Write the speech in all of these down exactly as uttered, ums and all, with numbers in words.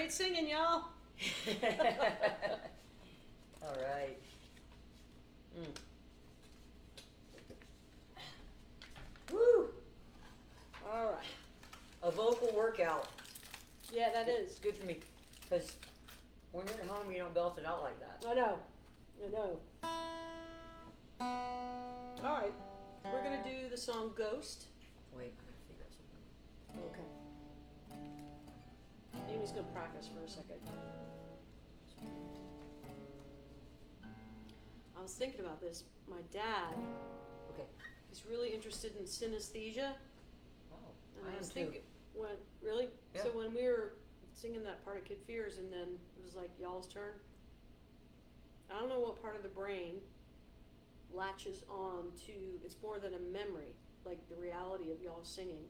Great singing, y'all. All right. Mm. Woo! All right. A vocal workout. Yeah, that is. It's good for me because when you're at home, you don't belt it out like that. I know. I know. All right. We're going to do the song Ghost. Wait, I gotta figure out something. Okay. Amy's going to practice for a second. I was thinking about this. My dad, Okay. he's really interested in synesthesia. Oh, And I I am was too. thinking, when, really? Yeah. So when we were singing that part of Kid Fears and then it was like y'all's turn, I don't know what part of the brain latches on to, it's more than a memory, like the reality of y'all singing.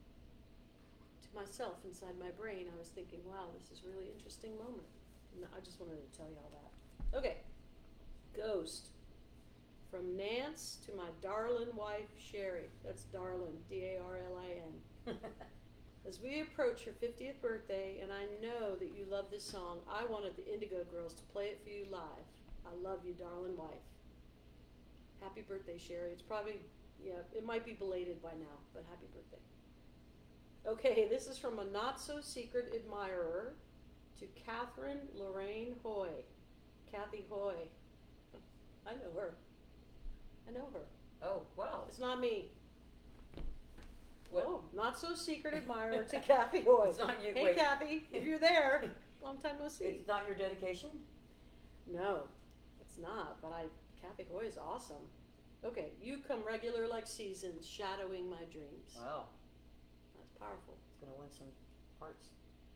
To myself, inside my brain, I was thinking, wow, this is a really interesting moment. And I just wanted to tell y'all that. Okay. Ghost. From Nance to my darling wife, Sherry. That's darling, D A R L I N. As we approach your fiftieth birthday, and I know that you love this song, I wanted the Indigo Girls to play it for you live. I love you, darling wife. Happy birthday, Sherry. It's probably, yeah, it might be belated by now, but happy birthday. Okay, this is from a not-so-secret admirer to Catherine Lorraine Hoy. Kathy Hoy. I know her. I know her. Oh, wow. It's not me. What? Oh, not-so-secret admirer to Kathy Hoy. It's not you. Hey, Wait. Kathy, if you're there, long time no see. It's not your dedication? No, it's not, but I, Kathy Hoy is awesome. Okay, you come regular like seasons, shadowing my dreams. Wow. That's powerful. It's going to win some hearts.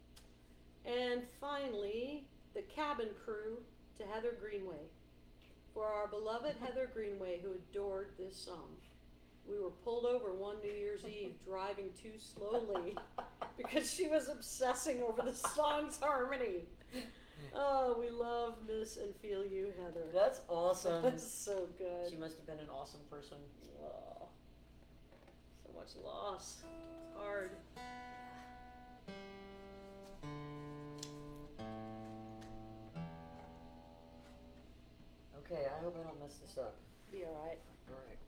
And finally, the cabin crew to Heather Greenway. For our beloved Heather Greenway, who adored this song. We were pulled over one New Year's Eve driving too slowly because she was obsessing over the song's harmony. Oh, we love, miss, and feel you, Heather. That's awesome. That's so good. She must have been an awesome person. Oh, so much loss. It's hard. Okay, I hope I don't mess this up. Be alright. All right.